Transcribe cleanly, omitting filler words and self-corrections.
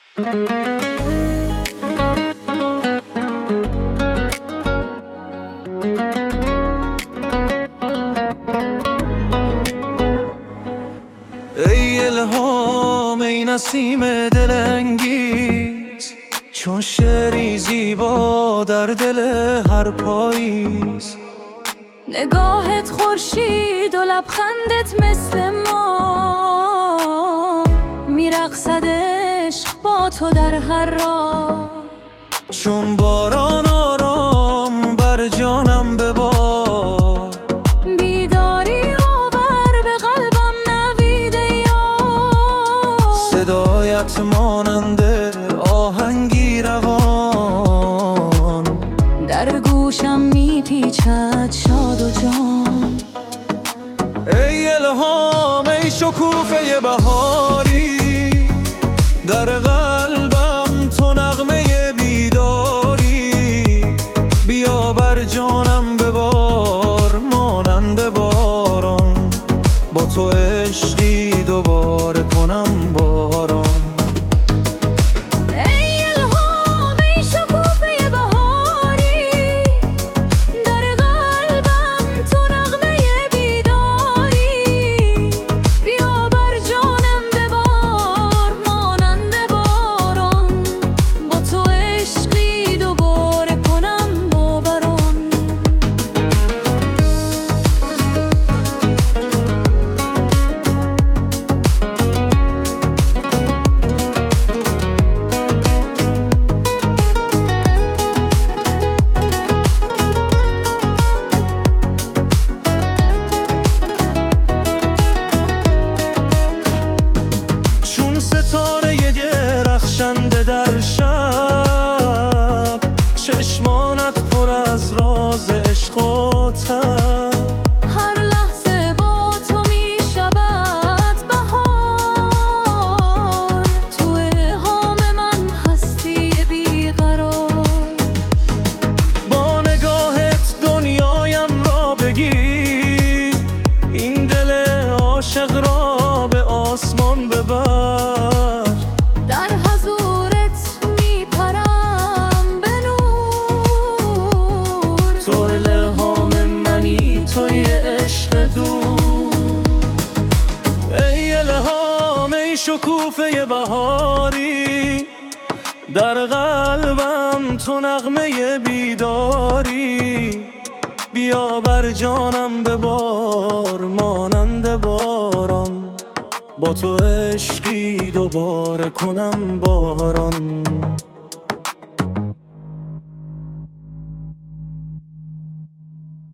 ای الهام، ای نسیم دلانگیز، چون شعری زیبا در دل هر پاییز. نگاهت خورشید و لبخندت مثل ما، میرقصد عشق با تو در هر راه. چون باران آرام بر جانم ببار، بیداری آور به قلبم نویده یار. صدایت ماننده آهنگی روان، در گوشم میپیچد شاد و جان. ای الهام، ای شکوفه بهاری، در قلبم تو نغمه بیداری. بیا بر جانم ببار مانند باران، با تو عشقی دوباره کنم باران. در شب چشمانت پر از راز عشق و تب. هر لحظه با تو می شود بهار، تو الهام من هستی بیقرار. با نگاهت دنیایم را بگیر، این دل عاشق را به آسمان ببر. ای الهام، ای شکوفه بهاری، در قلبم تو نغمه بیداری. بیا بر جانم ببار مانند باران، با تو عشقی دوباره کنم باران.